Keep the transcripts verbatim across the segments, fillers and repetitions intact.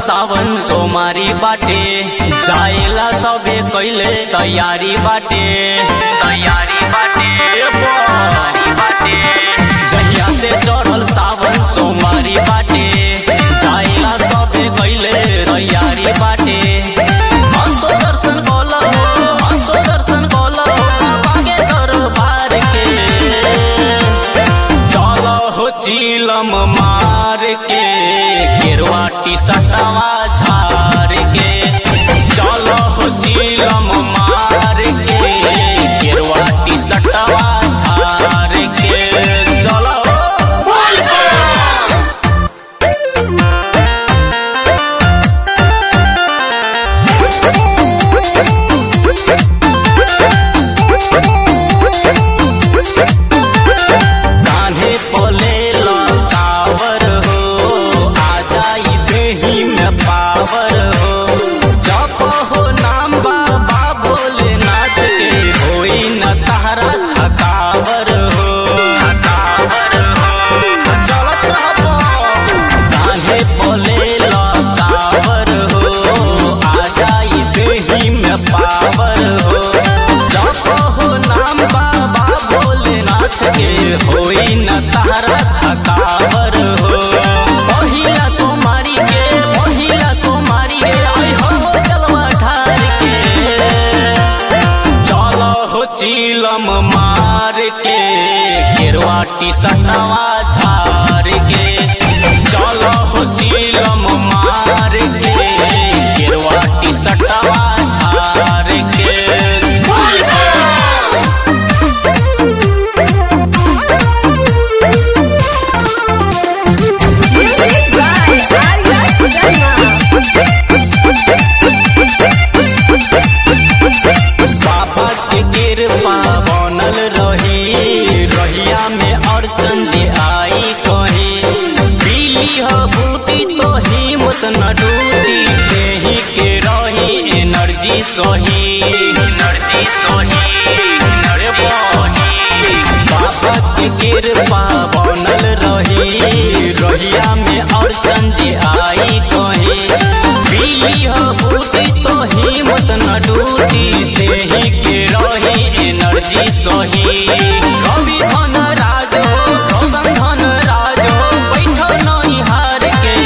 सावन सोमारी बाटे जाएला सबे कइले तैयारी बाटे तैयारी बाटे तैयारी बाटे जहिया से चढ़ल सावन सोमारी बाटे जाएला सबे कइले तैयारी बाटे हंसो दर्शन बोला हो हंसो दर्शन बोला हो बाबा के दरबार के चलो हो चीलम मार के गेरुआ टी-शर्टवा झार के चलो हो चीलम मार के गेरुआ टी-शर्टवा झार के चलो कान्हे पोले लकावर हो आ जाई देही में पावर हो जप हो नाम बाबा भोलेनाथ के होई न तारा थकावर हो थकावर हो चलत रहबो कान्हे पोले लकावर हो आ जाई देही में पावर हो जप हो नाम बाबा भोलेनाथ के होई न तारा थकावर हो पहिला सोमारी के पहिला सोमारी के आई हो जलवा ठार के चलो हो चीलम मार के गेरुआ टी-शर्टवा झार के चलो हो चीलम मार के गेरुआ टी-शर्टवा झार के बाबा के कृपा बनल रही रहिया में अर्चन जे आई कही पीली हो बूटी तो हिम्मत न टूटी देही के रही एनर्जी सही एनर्जी सही एनर्जी सही बाबा के कृपा बनल रही रहिया में अर्चन जे आई कही पीली हो बूटी तो हिम्मत न टूटी देही के रही एनर्जी सही रवि धन राज हो रोशन धन राज हो बैठो नहीं हार के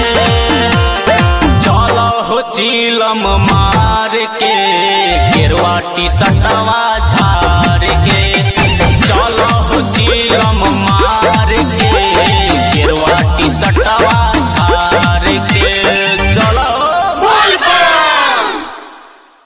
चलो हो चीलम मार के गेरुआ टी-शर्टवा झार के चलो हो चीलम मार के गेरुआ टी-शर्टवा